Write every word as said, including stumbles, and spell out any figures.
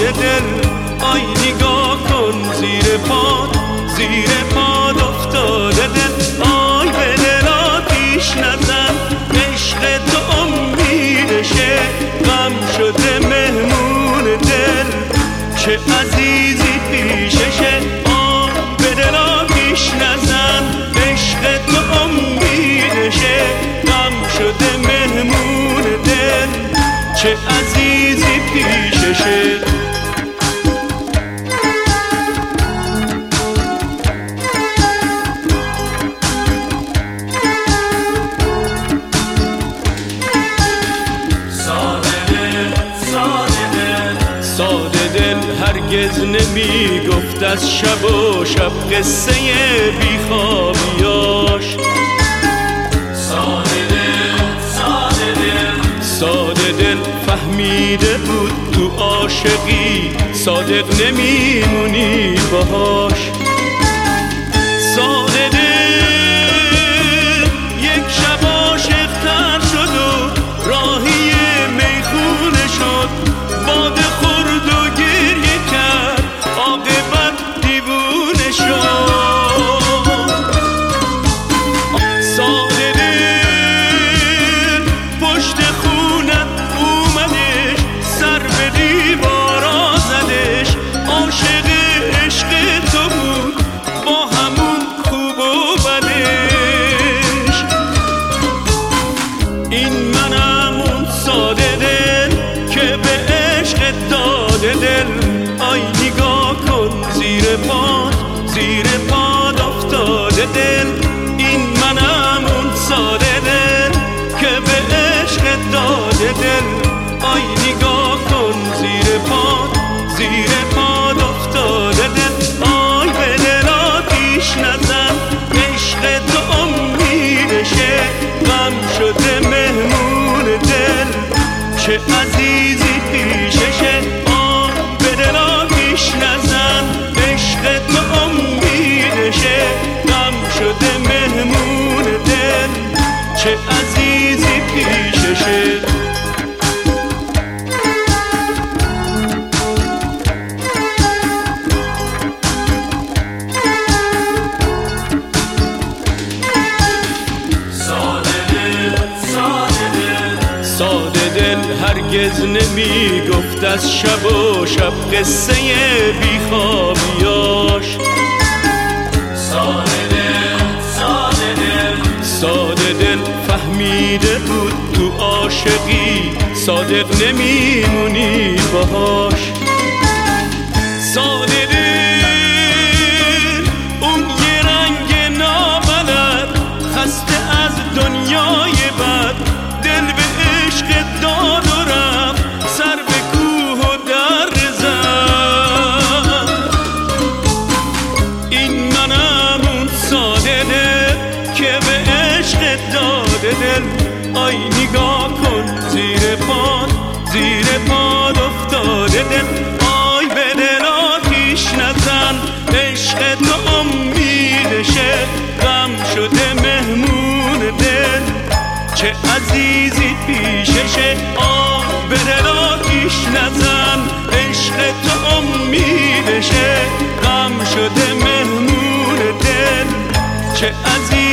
دل. آی نگاه کن زیر پاد، زیر پاد افتاده دل. آی به دل آتیش نزن، عشق تو امیدشه، غم شده مهمون دل، چه عزیزی پیششه. آی به دل آتیش نزن، عشق تو امیدشه، غم شده مهمون دل، چه عزیزی پیششه. ساده دل هرگز نمی گفت از شب و شب قصه بیخوابیاش. ساده دل ساده دل ساده دل فهمیده بود تو عاشقی صادق نمیمونی باهاش. ساده دل یک شب عاشق تر شد و راهی میخونه شد، باده خورد و گریه کرد، عاقبت دیوونه شد. ساده دل پشت خونت اومدش، سر به دیوارا زدش، عاشق عشق تو بود با همون خوب و بدش. این منم اون ساده دل که به عشق داده دل. آی نگاه کن زیر پاد، زیر پاد افتاده دل. این منم اون ساده دل که به عشق داده دل. آی نگاه کن زیر پاد، زیر پاد افتاده دل. آی به دل آتیش نزن، عشق تو امیدشه، غم شده مهمون دل، چه عزیزی پیششه. آه به دل آتیش نزن، عشق تو امیدشه، غم شده مهمون دل، چه عزیزی پیششه. ساده دل هرگز نمی گفت از شب و شب قصه بیخوابیاش. ساده دل ساده دل ساده دل فهمیده بود تو عاشقی صادق نمیمونی باهاش. ساده دل اون یه رنگ نابلد، خسته از دنیای بد، دل به عشق داد و رفت، سر به کوه و در زد. این منم اون ساده دل که به عشق داده دل. آی نگاه کن زیر پاد، زیر پاد افتاده دل. آی به دل آتیش نزن، عشق تو امیدشه، غم شده مهمون دل، چه عزیزی پیششه. آه به دل آتیش نزن، عشق تو امیدشه، غم شده مهمون دل، چه عزیزی